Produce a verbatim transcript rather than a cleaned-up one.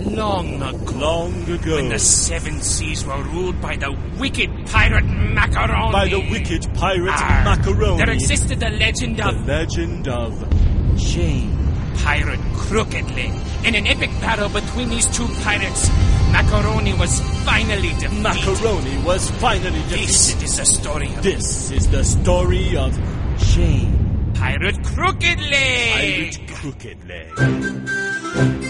long ago. Long ago. When the seven seas were ruled by the wicked pirate Macaroni. By the wicked pirate Arr, Macaroni. There existed the legend The of legend of Shane. Pirate Crooked Leg. In an epic battle between these two pirates, Macaroni was finally defeated. Macaroni was finally defeated. This is the story of This is the story of Shane. Pirate Crooked Leg. Pirate Crooked Leg.